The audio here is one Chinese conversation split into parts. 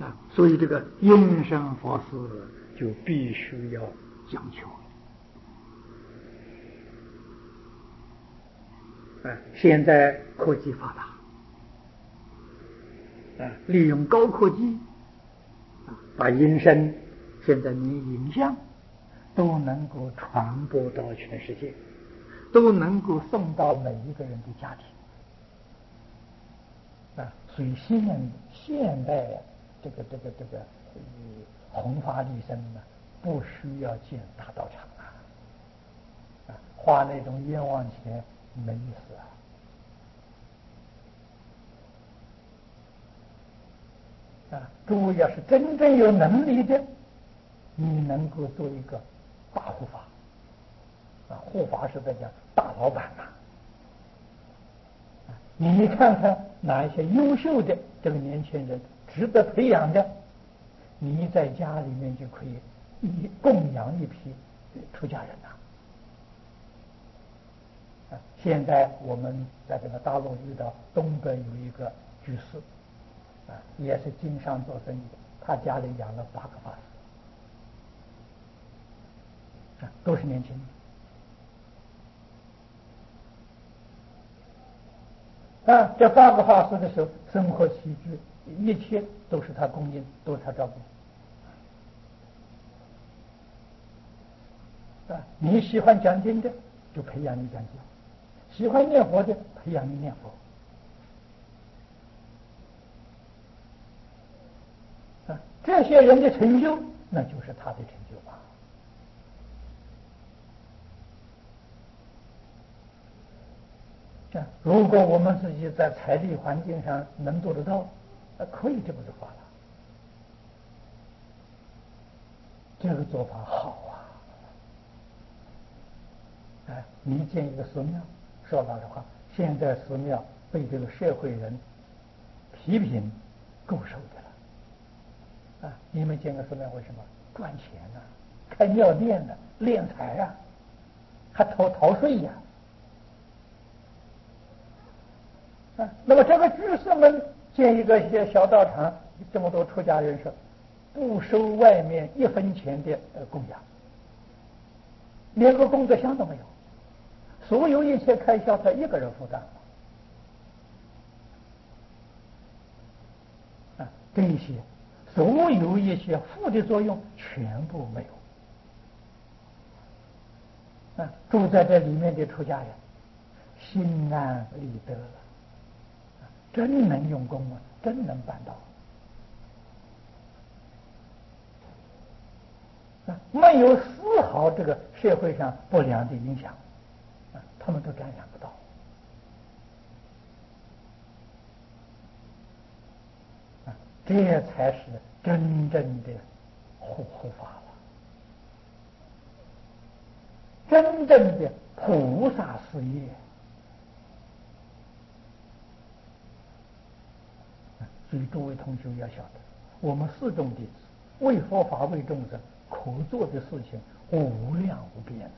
所以这个因身佛事就必须要讲求。现在科技发达，利用高科技，把音声现在连影像都能够传播到全世界，都能够送到每一个人的家庭。所以现代这个弘法利生呢，不需要建大道场花那种冤枉钱没意思诸位要是真正有能力的，你能够做一个大护法护法是在讲大老板你看看哪一些优秀的这个年轻人值得培养的，你在家里面就可以供养一批出家人现在我们在这个大陆遇到东北有一个居士也是经商做生意的，他家里养了8个法师都是年轻人这8个法师的时候，生活起居一切都是他供应，都是他照顾你喜欢讲经的，就培养你讲经；喜欢念佛的，培养你念佛。这些人的成就，那就是他的成就吧。如果我们自己在财力环境上能做得到，可以这么做法了。这个做法好你建一个寺庙，说老实话，现在寺庙被这个社会人批评够受的了你们建个寺庙为什么？赚钱开庙店敛财还逃税那么这个居士们建一个小道场，这么多出家人士，不收外面1分钱的供养，连个功德箱都没有，所有一切开销他一个人负担这些所有一些负的作用全部没有住在这里面的出家人心安理得了，真能用功真能办到没有丝毫这个社会上不良的影响他们都感染不到这才是真正的护法了，真正的菩萨事业所以诸位同学要晓得，我们四众弟子为佛法为众生可做的事情无量无边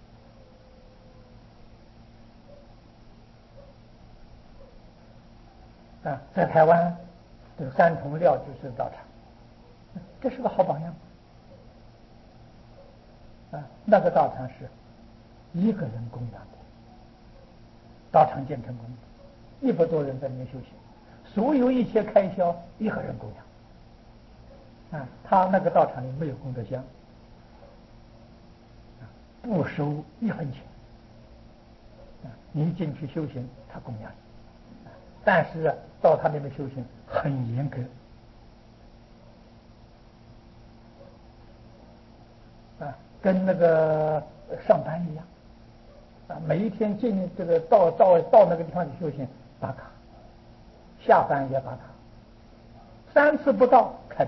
在台湾这个3重廖居士道场，这是个好榜样那个道场是1个人供养的，道场建成功，100多人在里面修行，所有一切开销1个人供养他那个道场里没有功德箱不收1分钱你进去修行他供养你但是到他那边修行很严格跟那个上班一样每一天进这个到那个地方去修行打卡，下班也打卡，3次不到开除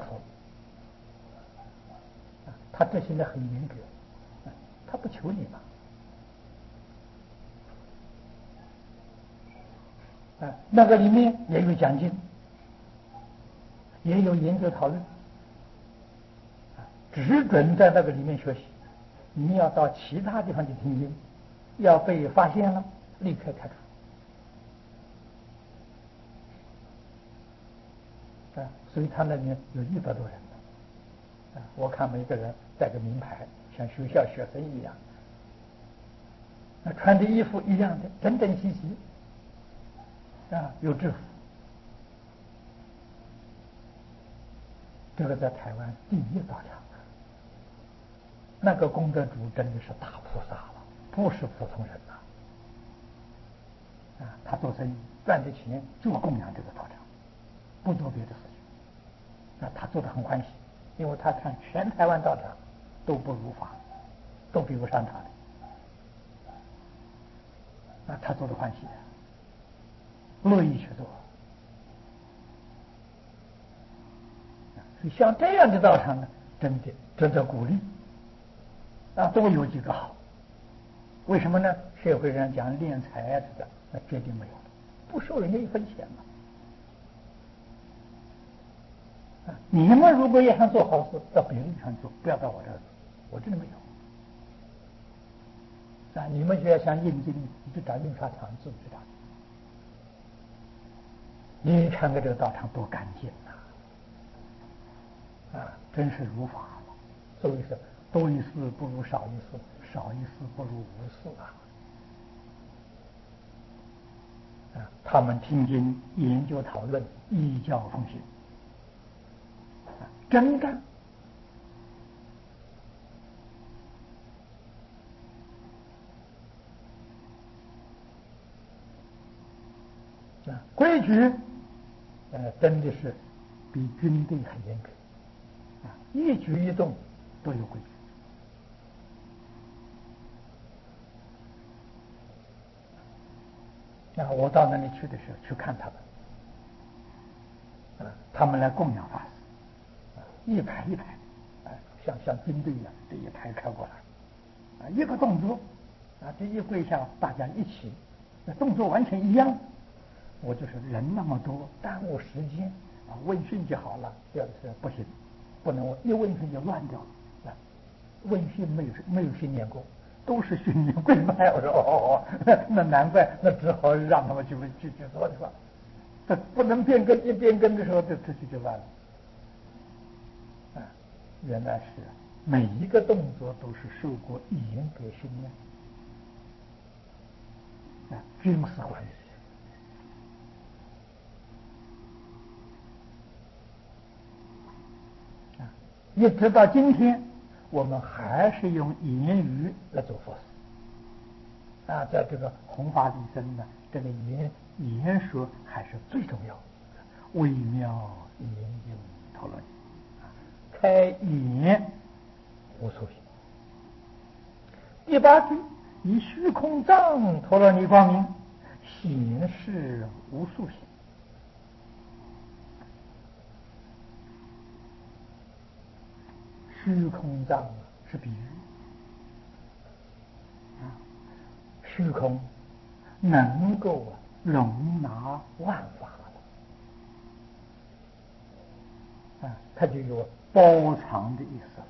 他这些人很严格他不求你那个里面也有讲经，也有研究讨论只准在那个里面学习，你要到其他地方去听经，要被发现了立刻开除所以他那里面有100多人呢。我看每个人带个名牌，像学校学生一样，穿的衣服一样的，整整齐齐，有制服。这个在台湾第一道场，那个功德主真的是大菩萨了，不是普通人呐。他做生意赚的钱就供养这个道场，不做别的事情。他做的很欢喜，因为他看全台湾道场都不如法，都比不上他的。他做的欢喜，乐意去做。所以像这样的道场呢，真的值得鼓励。都有几个好。为什么呢？社会上讲敛财的，那绝对没有，不收人家1分钱嘛。你们如果也想做好事，到别人地方做，不要到我这儿做，我这里没有。你们就要想印经，你就找印刷厂自己找。你看看这个道场多干净真是如法了。所以说，多一事不如少一事，少一事不如无事他们听经、研究、讨论，依教奉行，真干。规矩，真的是比军队很严格一举一动都有规矩。我到那里去的时候，去看他们，他们来供养法师，一排一排，像军队一样，这一排开过来，一个动作，这一跪下，大家一起，那动作完全一样。我就说人那么多，耽误时间问讯就好了。这样是不行，不能一问讯就乱掉了。问讯没有训练过，都是训练跪拜。我说那难怪，那只好让他们去做的吧。这不能变更，一变更的时候，这就乱了。原来是每一个动作都是受过严格训练。军事管理。一直到今天，我们还是用言语来做佛事在这个弘法利生呢，这个言说还是最重要的。微妙言应陀罗尼，开言无所品。第8句，以虚空藏陀罗尼光明，显示无数品。虚空藏是比喻虚空能够容纳万法它就有包藏的意思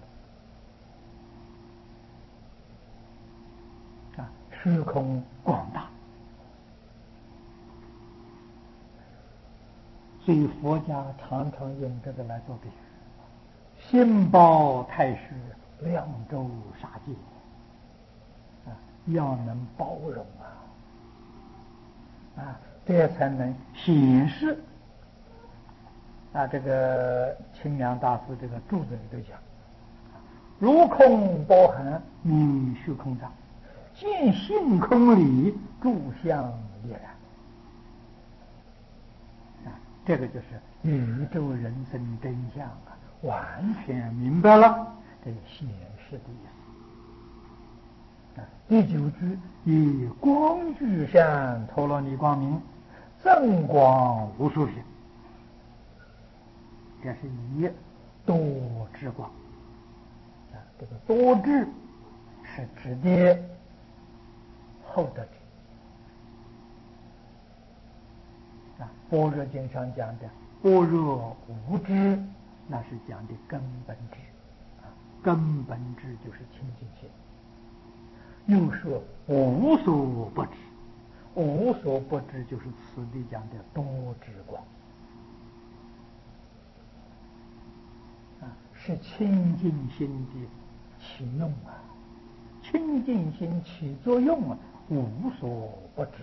了虚空广大，所以佛家常常用这个来做比喻。心包太虚，量周沙界要能包容这才能显示这个清凉大师这个注子里头讲，如空包含名虚空藏，见性空理，诸相亦然。这个就是宇宙人生真相完全明白了，这个显示的意思。第9句，以光具善陀罗尼光明，正光无数品。这是以多智光这个多智是指的后德智般若经上讲的般若无知，那是讲的根本智根本智就是清净心。又说无所不知，无所不知就是此地讲的多智光是清净心的起用啊，清净心起作用啊，无所不知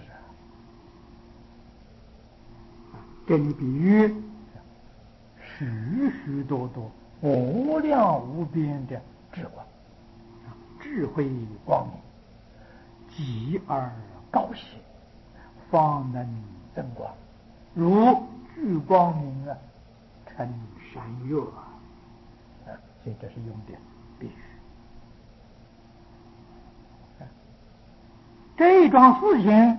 啊。给你比喻，许许多多无量无边的智光，智慧光明，极而高显，方能增光，如聚光明啊，成山岳啊。所以这是用的比喻。这一桩事情，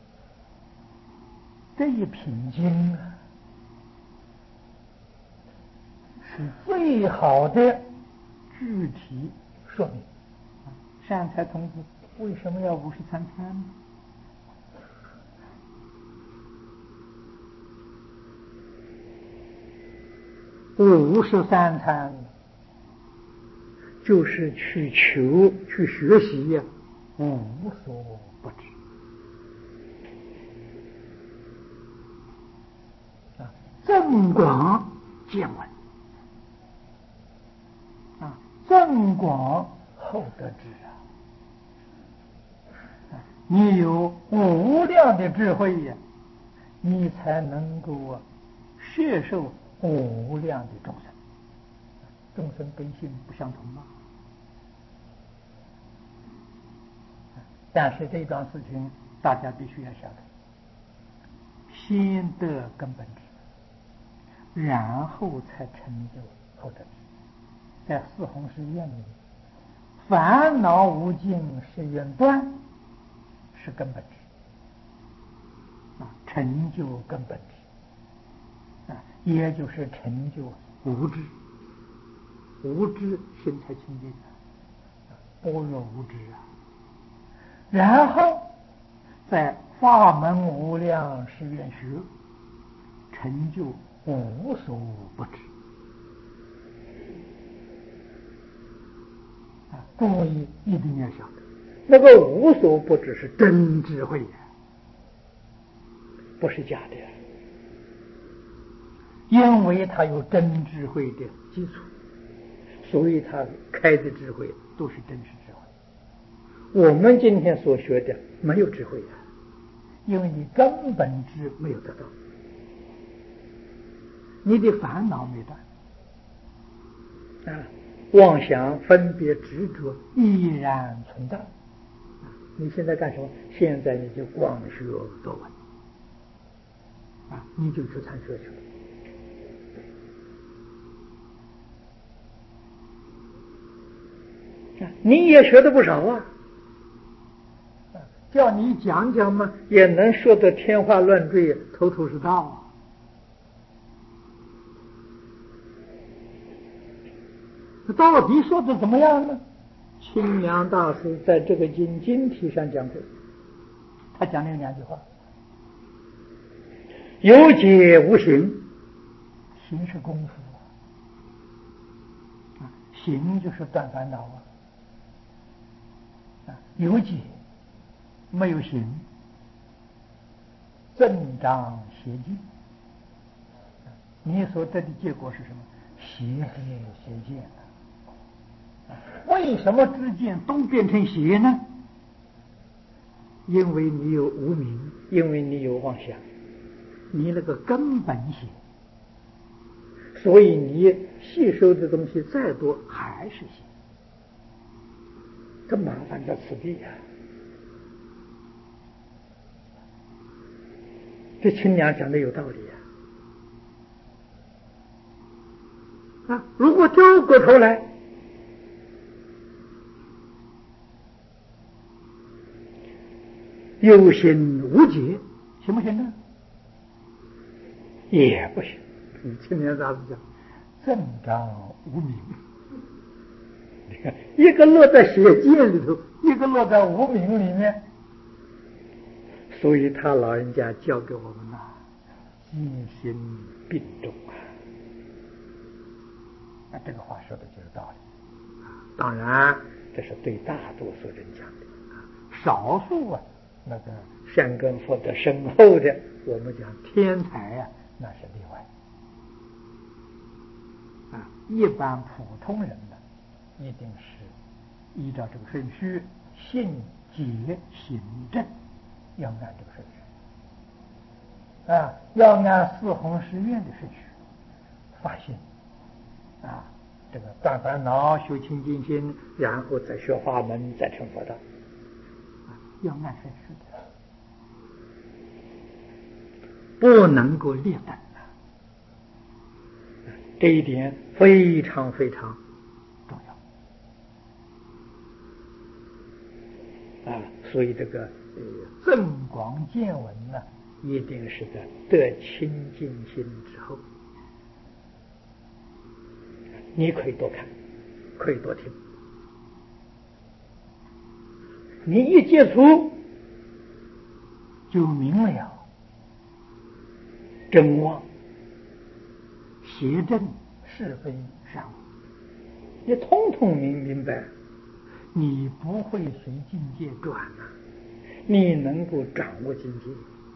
这一品经啊，是最好的具体说明。善财童子为什么要53参呢？53参就是去求、去学习呀，无所不知啊，增广见闻啊，增广后得知啊，你有无量的智慧呀，你才能够摄受无量的众生。众生根性不相同吗？但是这桩事情大家必须要晓得，先得根本智，然后才成就后得智。在四弘誓愿里，烦恼无尽誓愿断是根本智成就根本智也就是成就无知。无知心才清净般若无知啊。然后在法门无量誓愿学，成就无所不知各位一定要晓得，那个无所不知是真智慧不是假的，因为它有真智慧的基础，所以他开的智慧都是真实智慧。我们今天所学的没有智慧因为你根本智没有得到，你的烦恼没断妄想分别执着依然存在你现在干什么？现在你就广学多闻你就去参学去了你也学的不少叫你讲讲嘛，也能说得天花乱坠，头头是道到底说的怎么样呢？清凉大师在这个经题上讲过，他讲了2句话：有解无行，行是功夫行就是断烦恼有解没有行，增长邪见。你所得的结果是什么？邪见为什么知见都变成邪呢？因为你有无明，因为你有妄想，你那个根本邪，所以你吸收的东西再多还是邪，这麻烦在此地这亲娘讲的有道理如果掉过头来，有心无解，行不行呢？也不行。青年大师讲，增长无明。你看，一个落在邪见里头，一个落在无明里面，所以他老人家教给我们戒心并重这个话说的就有道理当然，这是对大多数人讲的少数那个善根福德深厚的，我们讲天才那是例外一般普通人呢，一定是依照这个顺序，信解行正，要按这个顺序要按四弘誓愿的顺序发心这个断烦恼、修清净心，然后再学法门，再成佛道要按顺序的，不能够劣等这一点非常非常重要所以这个增广见闻呢，一定是在得清净心之后。你可以多看，可以多听，你一接触就明了真妄、邪正、是非、善恶，你通通明白，你不会随境界转你能够掌握境界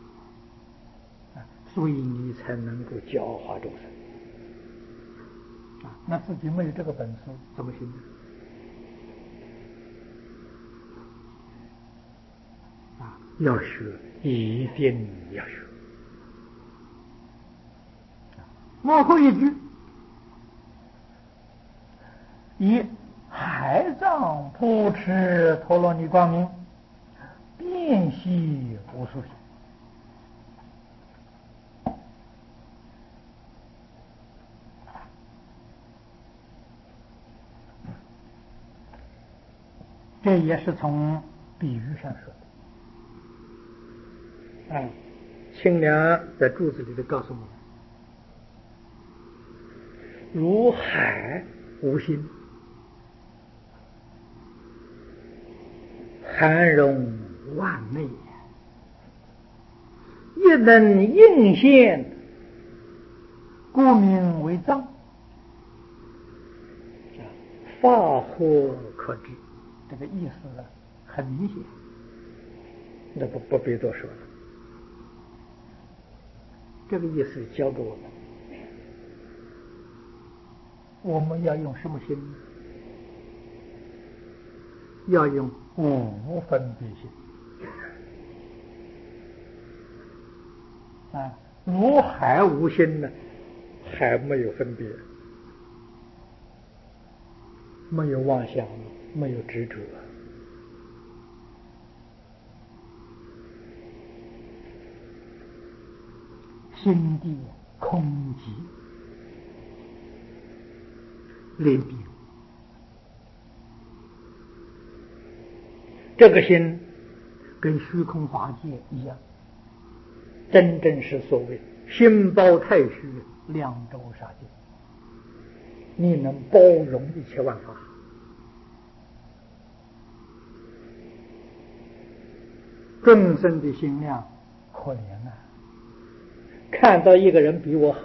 所以你才能够教化众生那自己没有这个本事怎么行呢？要学，一定要学。最后一句，以海藏普持陀罗尼光明，遍悉无数心。这也是从比喻上说的清凉在注子里头告诉我们，如海无心，含容万昧，亦能应现，故名为藏。法何可知？这个意思呢，很明显，那不必多说了。这个意思教给我们要用什么心呢？要用无分别心如海无心呢，海没有分别，没有妄想，没有执着，心地空寂离别，这个心跟虚空法界一样，真正是所谓心包太虚，量周杀界，你能包容一切万法。众生的心量可怜看到一个人比我好，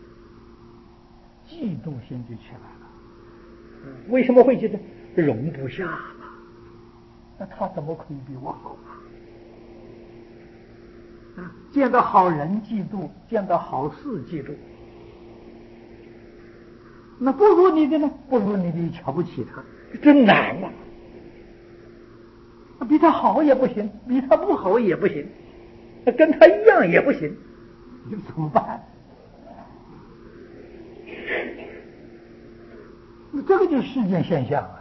嫉妒心就起来了。为什么会觉得容不下了？那他怎么可以比我好见到好人嫉妒，见到好事嫉妒，那不如你的呢？不如你的瞧不起他，真难比他好也不行，比他不好也不行，跟他一样也不行，你怎么办？这个就是世间现象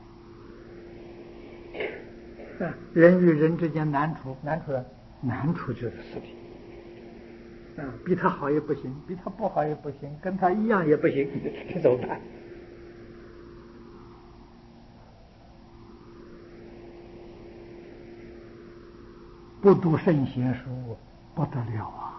人与人之间难处就是事情比他好也不行，比他不好也不行，跟他一样也不行，这怎么办？不读圣贤书不得了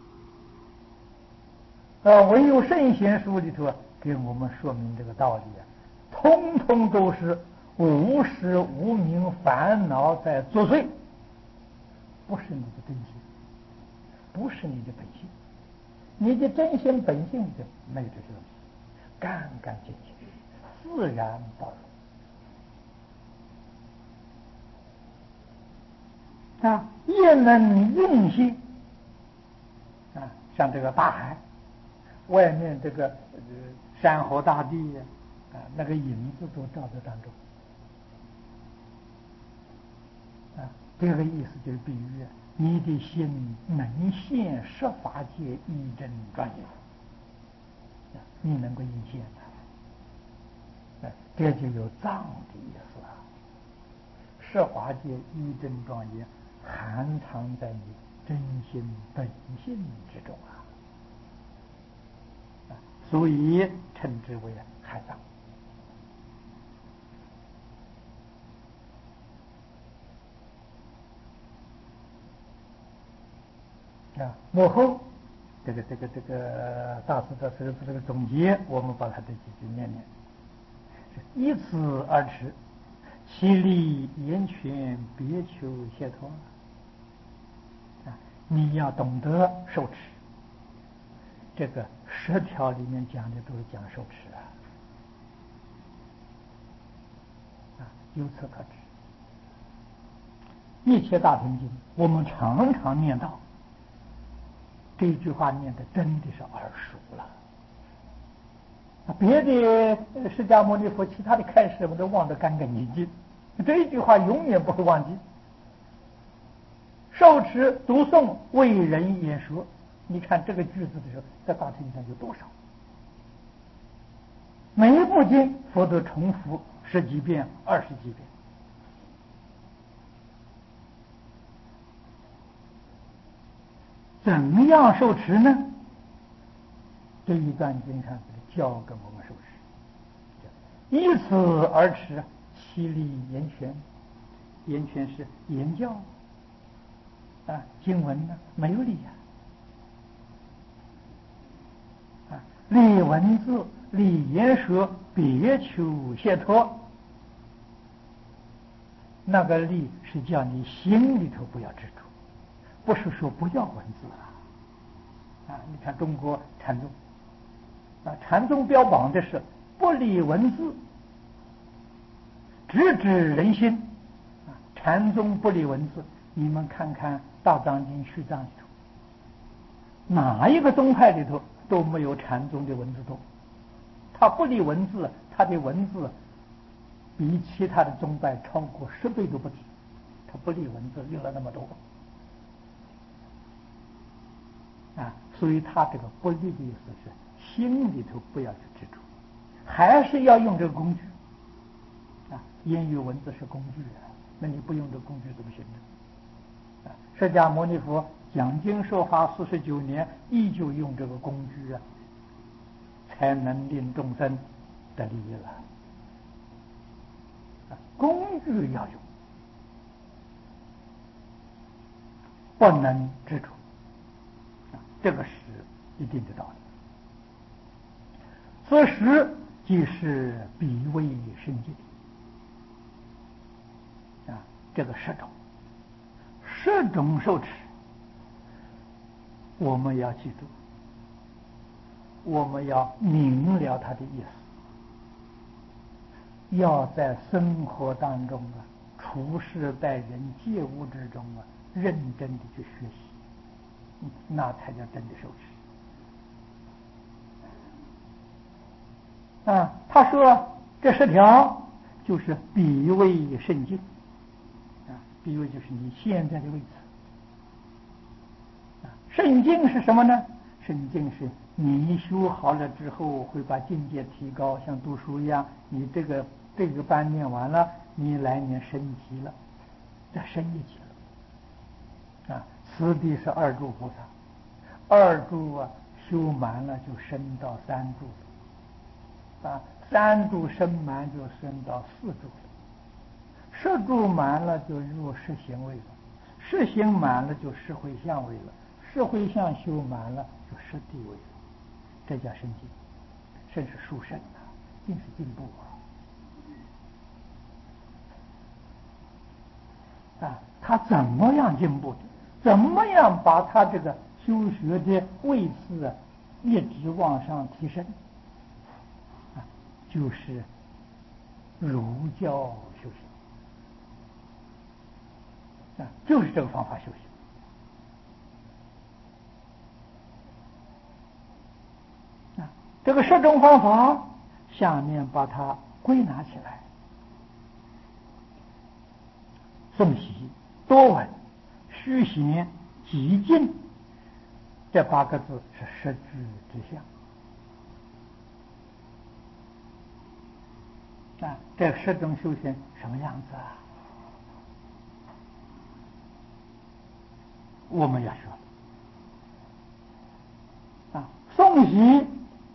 唯有圣贤书里头给我们说明这个道理通通都是无始无明烦恼在作祟，不是你的真心，不是你的本性，你的真心本性的没有这些东西，干干净净，自然包容也能应性像这个大海， 外面这个山河大地那个影子都照在当中这个意思就是比喻你的心能现十法界一真庄严，你能够应现这就有藏的意思十法界一真庄严含藏在你真心本性之中所以称之为海藏幕后这个大师的这个总结，我们把它的几句念念。依此而持，其理言权别求解脱你要懂得受持，这个10条里面讲的都是讲受持由此可知，一切大乘经我们常常念到这句话，念的真的是耳熟了别的释迦牟尼佛其他的开示我们都忘得干干净净，这一句话永远不会忘记。受持读诵为人演说，你看这个句子的时候，在大乘上有多少？每一部经佛都重复10几遍、20几遍。怎么样受持呢？这一段经上教给我们受持，依此而持，其理言权。言权是言教经文呢没有理理文字、理言说，别求解脱。那个理是叫你心里头不要执着，不是说不要文字你看中国禅宗禅宗标榜的是不理文字，直指人心禅宗不理文字，你们看看大藏经、续藏里头，哪一个宗派里头都没有禅宗的文字多。他不理文字，他的文字比其他的宗派超过10倍都不止。他不理文字，用了那么多所以他这个不理的意思是心里头不要去执着，还是要用这个工具言语文字是工具那你不用这工具怎么行呢？释迦牟尼佛讲经说法49年，依旧用这个工具才能令众生得利益了工具要用，不能执着这个是一定的道理。此时即是彼为圣境这个10种受持，我们要记住，我们要明了它的意思，要在生活当中处事待人接物之中认真的去学习，那才叫真的受持他说这10条就是彼为圣境比如就是你现在的位置圣境是什么呢？圣境是你修好了之后会把境界提高，像读书一样，你这个班念完了，你来年升级了，再升一级了此地是2住菩萨，2住修满了就升到3住了3住升满就升到4住了，10住满了就入10行位了，10行满了就10回向位了，10回向修满了就10地位了，这叫升进，甚是殊胜尽是进步他怎么样进步的？怎么样把他这个修学的位次一直往上提升就是儒教修行就是这个方法修行这个10种方法，下面把它归纳起来：诵习、多闻、虚闲、寂静，这8个字是实具之相。这10种修行什么样子啊？我们要说诵习，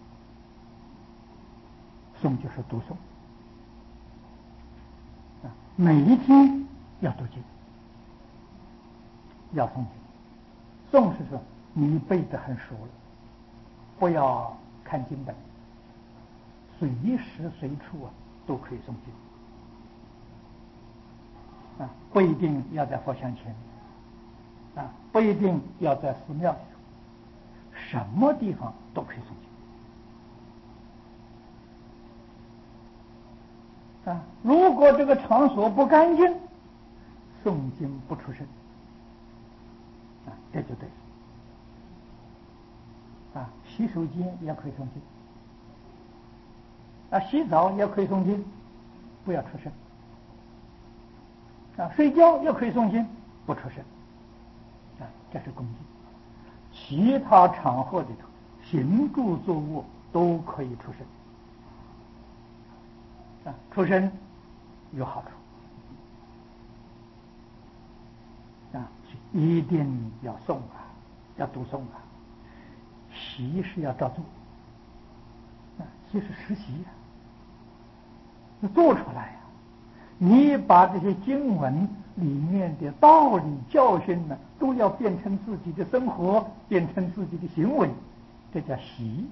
诵就是读诵每一天要读经，要诵经。诵是说你背得很熟了，不要看经本，随时随处都可以诵经不一定要在佛像前不一定要在寺庙里头，什么地方都可以诵经如果这个场所不干净，诵经不出声这就对了洗手间也可以诵经洗澡也可以诵经，不要出声睡觉也可以诵经，不出声这是恭敬。其他场合里头，行住坐卧都可以出声出声有好处一定要诵要读诵习是要照做习是实习要做出来你把这些经文里面的道理教训呢，都要变成自己的生活，变成自己的行为，这叫习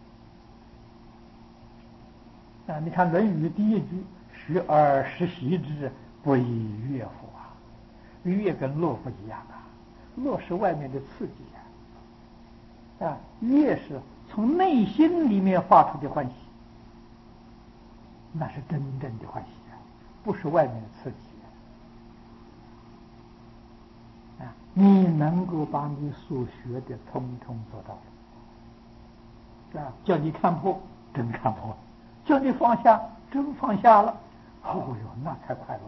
你看《论语》第1句：“学而时习之，不亦说乎？”乐跟乐不一样乐是外面的刺激乐是从内心里面发出的欢喜，那是真正的欢喜不是外面的刺激你能够把你所学的统统做到了叫你看破，真看破了；叫你放下，真放下了。那才快乐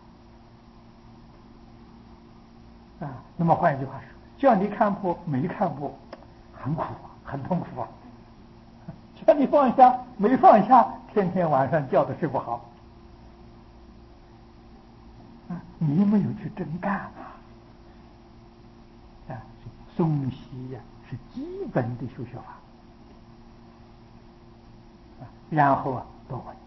那么换一句话说，叫你看破没看破，很苦很痛苦叫你放下没放下，天天晚上觉得睡不好你没有去真干诵习是基本的修学法然后多闻，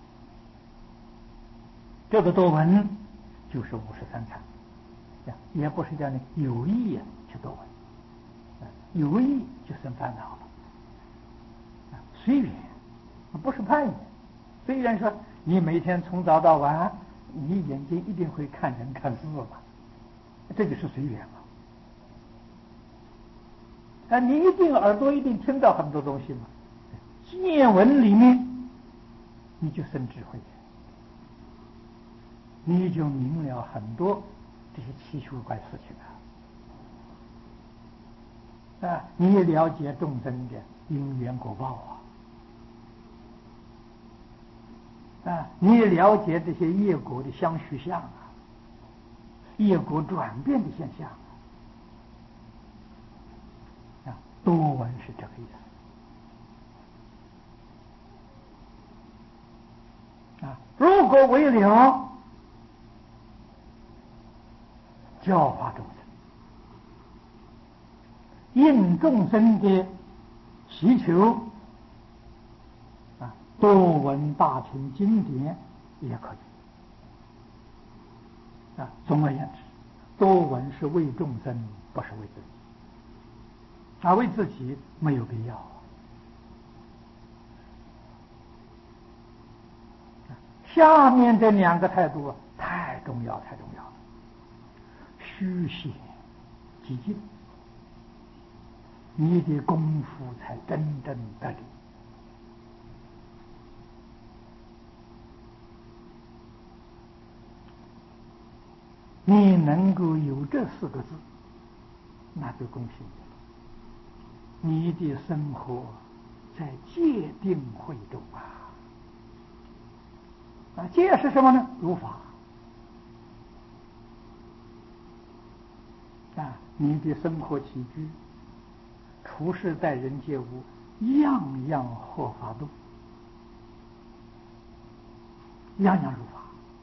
这个多闻就是53参也不是叫你有意去多闻有意就生烦恼了随缘不是攀缘。虽然说你每天从早到晚，你眼睛一定会看人看事嘛，这就是随缘你一定耳朵一定听到很多东西嘛，见闻里面你就生智慧，你就明了很多这些奇奇怪怪事情你也了解众生的因缘果报你也了解这些业果的相续相业果转变的现象多闻是这个意思如果为了教化众生，应众生的需求多闻大乘经典也可以总而言之，多闻是为众生，不是为自己为自己没有必要下面这2个态度太重要太重要了，虚闲寂静，你的功夫才真正得力你能够有这4个字，那就恭喜你了，你的生活在戒定慧中戒是什么呢？如法你的生活起居、处事待人接物，样样合法度，样样如法，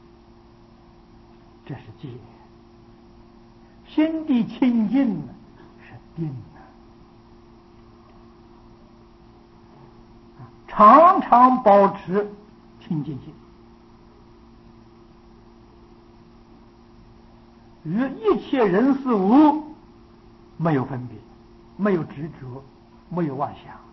这是戒。心地清净是定常常保持清净心，与一切人事物没有分别，没有执着，没有妄想。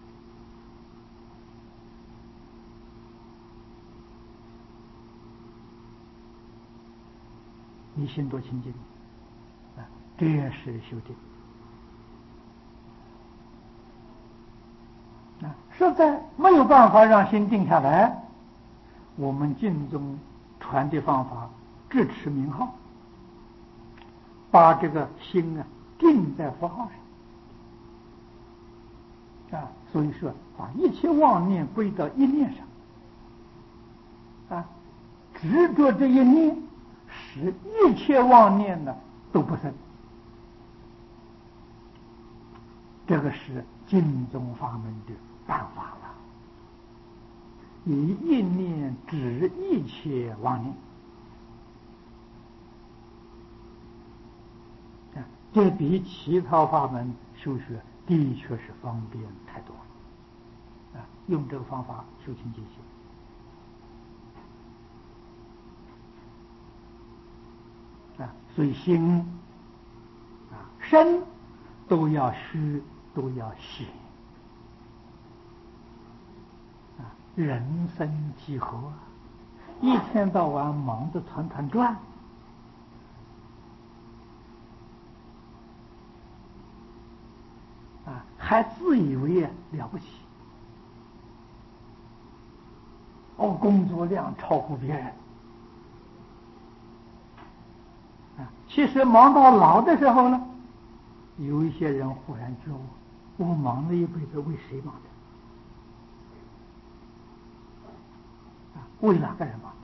你心多清净这是修定实在没有办法让心定下来，我们净宗传的方法智持名号，把这个心定在佛号上所以说把一切妄念归到一念上执着这一念，使一切妄念都不生。这个是净宗法门的办法了，以一念止一切妄念这比其他法门修学的确是方便太多了用这个方法修清净心所以心身都要虚，都要显人生几何一天到晚忙着团团转还自以为了不起工作量超乎别人其实忙到老的时候呢，有一些人忽然觉悟，我忙了一辈子为谁忙的为哪个人忙的？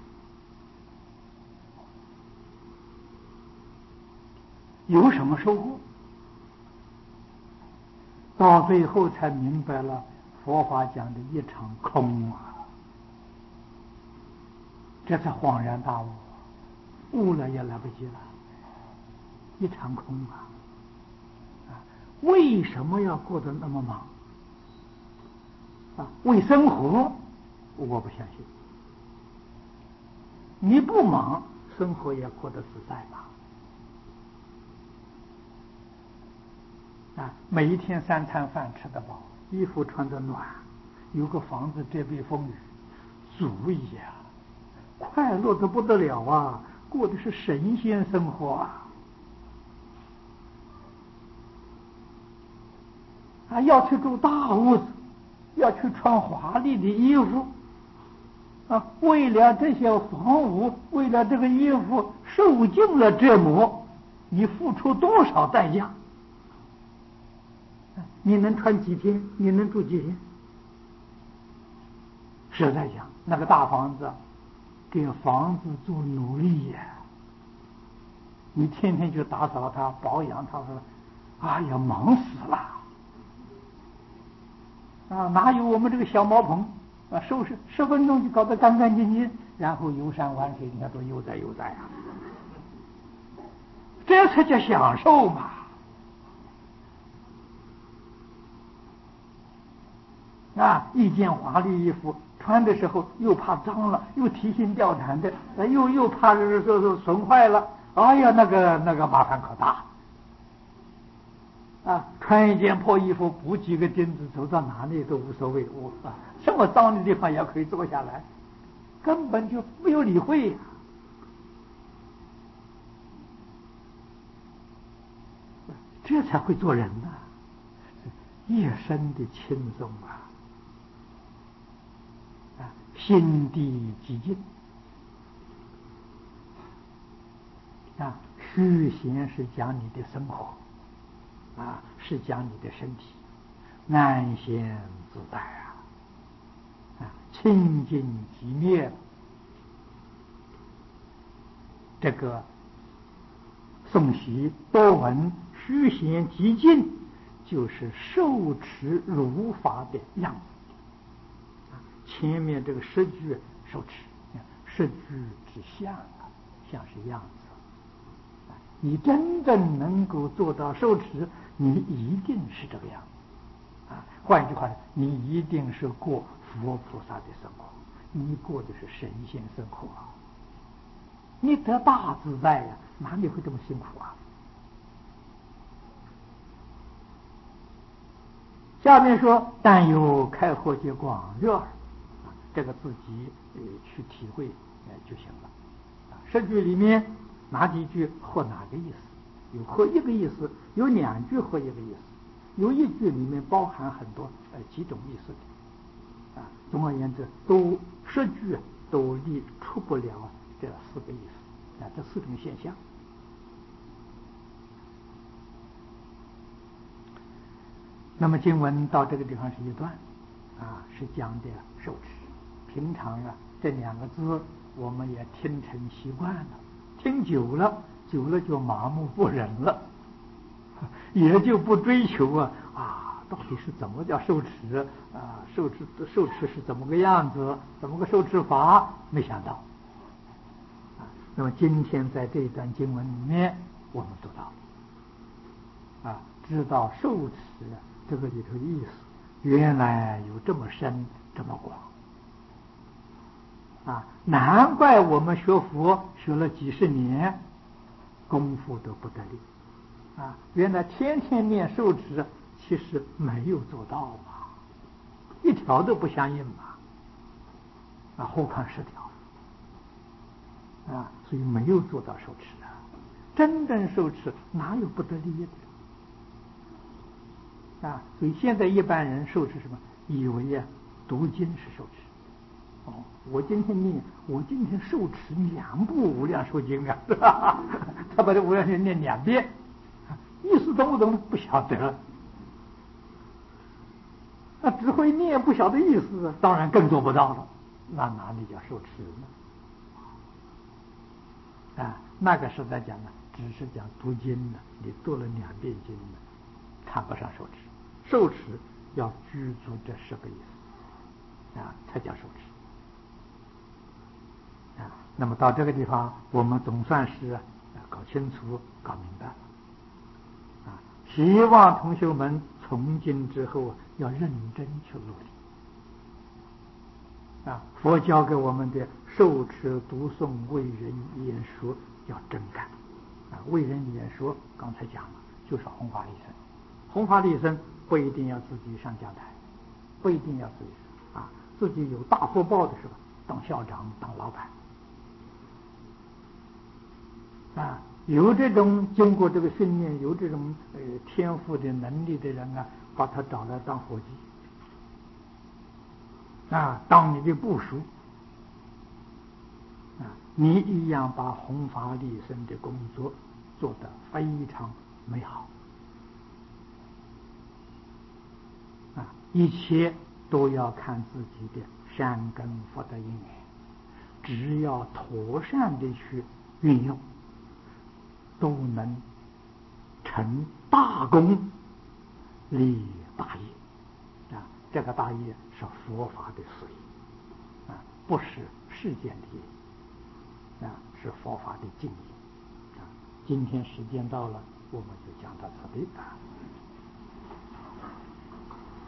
有什么收获？到最后才明白了佛法讲的一场空这才恍然大悟，悟了也来不及了，一场空为什么要过得那么忙为生活？我不相信。你不忙，生活也过得自在吧每一天三餐饭吃得饱，衣服穿得暖，有个房子遮避风雨，足矣快乐得不得了过的是神仙生活要去住大屋子，要去穿华丽的衣服为了这些房屋，为了这个衣服受尽了折磨，你付出多少代价？你能穿几天？你能住几天？实在讲，那个大房子给房子做奴隶你天天去打扫它、保养它，哎呀，忙死了哪有我们这个小茅棚收拾10分钟就搞得干干净净，然后游山玩水，你看多悠哉悠哉这才叫享受嘛一件华丽衣服穿的时候又怕脏了，又提心吊胆的，又怕损坏了，哎呀，那个麻烦可大穿一件破衣服补几个钉子，走到哪里都无所谓这么脏的地方也可以坐下来，根本就没有理会这才会做人一生的轻松心地极静虚闲是讲你的生活是讲你的身体安闲自在清净即灭。这个诵习多闻虚显极尽，就是受持如法的样子。前面这个十句受持，十句之相啊，像是样子。你真正能够做到受持，你一定是这个样子。换句话说，你一定是过佛菩萨的生活，你过的是神仙生活啊！你得大自在呀，哪里会这么辛苦啊？下面说，但有开阔及广热，这个自己去体会就行了。十句里面哪几句或哪个意思？有或一个意思，有两句或一个意思，有一句里面包含很多几种意思的。总而言之，都十句都出不了这四个意思这四种现象。那么经文到这个地方是一段是讲的受持。平常这两个字我们也听成习惯了，听久了就麻木不仁了，也就不追求到底是怎么叫受持受持是怎么个样子，怎么个受持法，没想到那么今天在这一段经文里面，我们读到知道受持这个里头的意思，原来有这么深这么广难怪我们学佛学了几十年，功夫都不得力原来天天念受持，其实没有做到嘛，一条都不相应嘛何况10条所以没有做到受持真正受持哪有不得力的所以现在一般人受持什么，以为读经是受持我今天受持2部无量寿经他把这无量寿念2遍，意思懂不懂不晓得，只会念不晓得意思，当然更做不到了，那哪里叫受持呢？那个时代讲只是讲读经呢，你读了2遍经呢，谈不上受持。受持要具足这10个意思才叫受持那么到这个地方，我们总算是搞清楚、搞明白了希望同学们从今之后要认真去努力佛教给我们的受持、读诵、为人演说要真干为人演说刚才讲了，就是弘法利生。弘法利生不一定要自己上讲台，不一定要自己自己有大福报的时候，当校长、当老板有这种经过这个训练，有这种天赋的能力的人把他找来当伙计当你的部属你一样把弘法利生的工作做得非常美好一切都要看自己的善根福德因缘，只要妥善的去运用，都能成大功，立大业这个大业是佛法的事业不是世间的业是佛法的经营今天时间到了，我们就讲到此地